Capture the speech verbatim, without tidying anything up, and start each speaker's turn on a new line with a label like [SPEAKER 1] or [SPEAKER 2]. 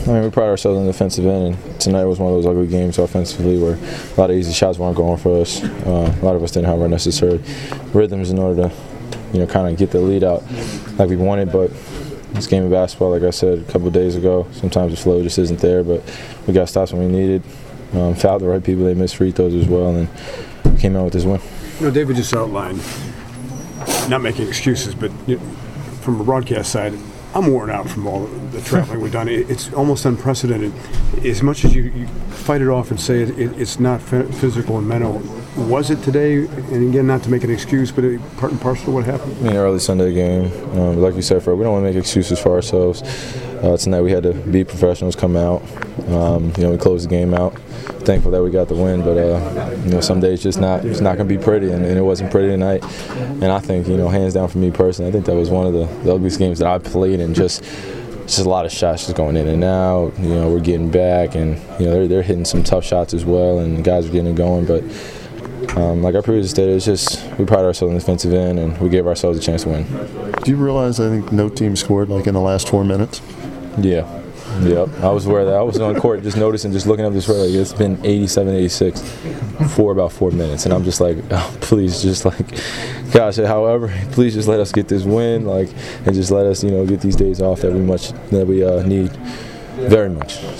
[SPEAKER 1] I mean, we pride ourselves on the defensive end, and tonight was one of those ugly games offensively where a lot of easy shots weren't going for us. Uh, a lot of us didn't have our necessary rhythms in order to, you know, kind of get the lead out like we wanted. But this game of basketball, like I said a couple of days ago, sometimes the flow just isn't there. But we got stops when we needed, um, fouled the right people. They missed free throws as well, and we came out with this win.
[SPEAKER 2] You know, David just outlined, not making excuses, but you know, from a broadcast side, I'm worn out from all the traveling we've done. It's almost unprecedented. As much as you, you fight it off and say it, it, it's not physical and mental, was it today? And again, not to make an excuse, but it, part and parcel of what happened?
[SPEAKER 1] I mean, early Sunday game, um, like you said, Fred, we don't want to make excuses for ourselves. Uh, tonight we had to be professionals, come out. Um, you know, we closed the game out. Thankful that we got the win, but uh, you know, some days just not it's not gonna be pretty, and, and it wasn't pretty tonight. And I think, you know, hands down for me personally, I think that was one of the, the ugliest games that I played, and just just a lot of shots just going in and out. You know, we're getting back, and you know they're they're hitting some tough shots as well, and the guys are getting it going. But um, like I previously stated, it's just we pride ourselves on the defensive end, and we gave ourselves a chance to win.
[SPEAKER 3] Do you realize I think no team scored like in the last four minutes?
[SPEAKER 1] Yeah. Yep, I was aware of that. I was on court just noticing, just looking up this score, like it's been eighty-seven eighty-six for about four minutes. And I'm just like, oh, please, just like, gosh, however, please just let us get this win, like, and just let us, you know, get these days off that we much, that we uh, need very much.